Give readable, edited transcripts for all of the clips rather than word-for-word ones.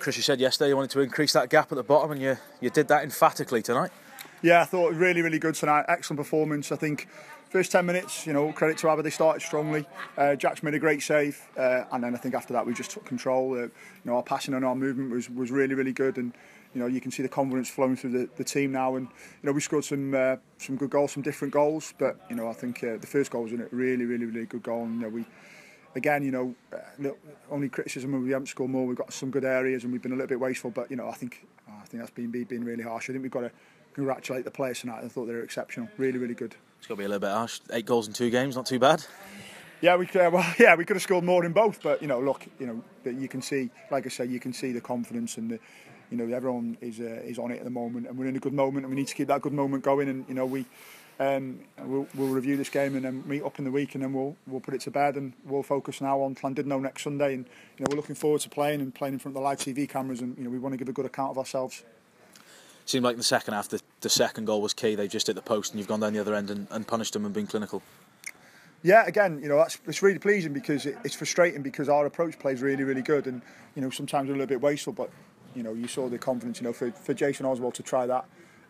Chris, you said yesterday you wanted to increase that gap at the bottom, and you did that emphatically tonight. Yeah, I thought really, really good tonight. Excellent performance. I think first 10 minutes, credit to Abba, they started strongly. Jack's made a great save, and then I think after that we just took control. Our passing and our movement was really, really good, and you can see the confidence flowing through the team now. And we scored some good goals, some different goals. But I think the first goal was a really, really, really good goal. And we. Again, only criticism when we haven't scored more. We've got some good areas and we've been a little bit wasteful. But I think that's been really harsh. I think we've got to congratulate the players tonight. I thought they were exceptional. Really, really good. It's got to be a little bit harsh. 8 goals in 2 games, not too bad. Yeah, we could have scored more in both. But look, you can see, like I say, you can see the confidence and everyone is on it at the moment, and we're in a good moment, and we need to keep that good moment going. And we'll review this game and then meet up in the week, and then we'll put it to bed, and we'll focus now on Llandudno next Sunday. And we're looking forward to playing in front of the live TV cameras, and we want to give a good account of ourselves. Seemed like in the second half the second goal was key. They just hit the post, and you've gone down the other end and punished them and been clinical. Yeah, again, it's really pleasing because it's frustrating because our approach plays really, really good, and sometimes we're a little bit wasteful, but you saw the confidence. For Jason Oswald to try that.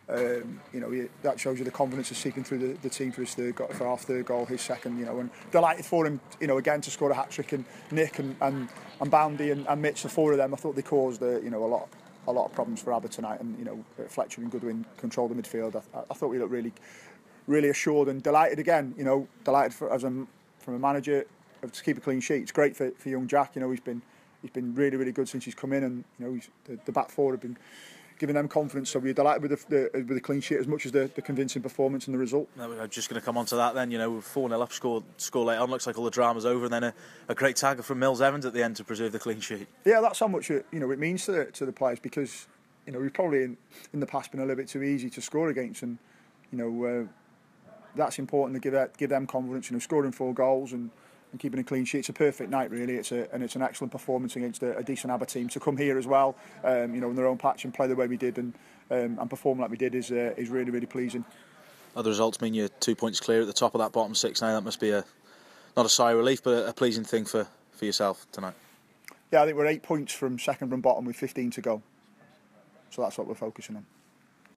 That shows you the confidence of seeking through the team for our third goal, his second, and delighted for him, again to score a hat-trick, and Nick and Boundy and Mitch, the 4 of them, I thought they caused a lot of problems for Abba tonight, and Fletcher and Goodwin controlled the midfield. I thought we looked really, really assured and delighted again, delighted from a manager to keep a clean sheet. It's great for young Jack, he's been really, really good since he's come in, and the back 4 have been giving them confidence, so we're delighted with the clean sheet as much as the convincing performance and the result. I'm just going to come on to that then. 4-0 up, score late on, looks like all the drama's over, and then a great tagger from Mills Evans at the end to preserve the clean sheet. Yeah, that's how much it means to the players, because we've probably in the past been a little bit too easy to score against, and that's important to give them confidence. Scoring 4 goals and keeping a clean sheet. It's a perfect night, really. It's an excellent performance against a decent Abba team. To come here as well, in their own patch and play the way we did and perform like we did is really, really pleasing. Other results mean you're 2 points clear at the top of that bottom 6 now. That must be not a sigh of relief, but a pleasing thing for yourself tonight. Yeah, I think we're 8 points from second from bottom with 15 to go. So that's what we're focusing on.